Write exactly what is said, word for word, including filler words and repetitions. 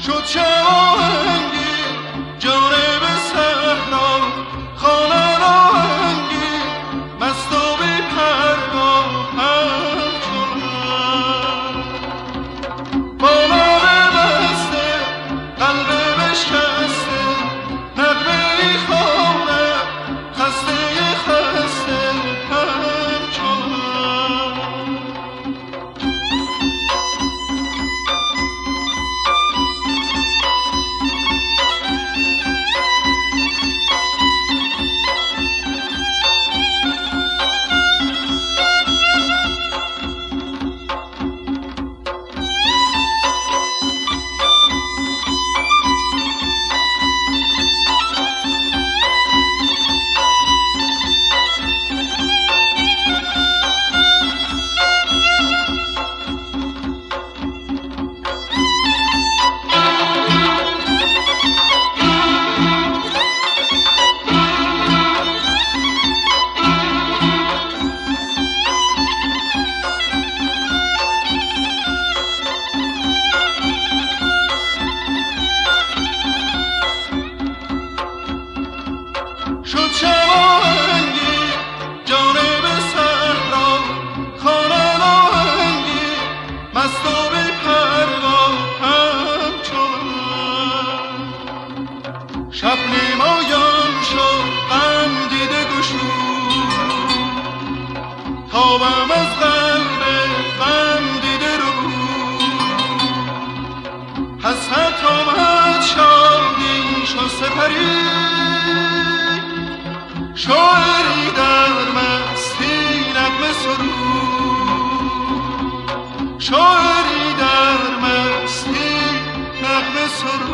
شد شبانگی جانب صحرا خانه راهنگی مست و بی پروا همچنان با لب بسته قلب بشکسته نغمه ای خوانم خسته خسته همچنان شد شبانگی جانب صحرا خانه راهنگی مست و بی پروا همچنان شب نمایان شد غم دیده گشود تابم از قلب غم دیده رو حسرت آمد شادی شد سپری شاعری در مستی نغمه سرود شاعری در مستی نغمه سرود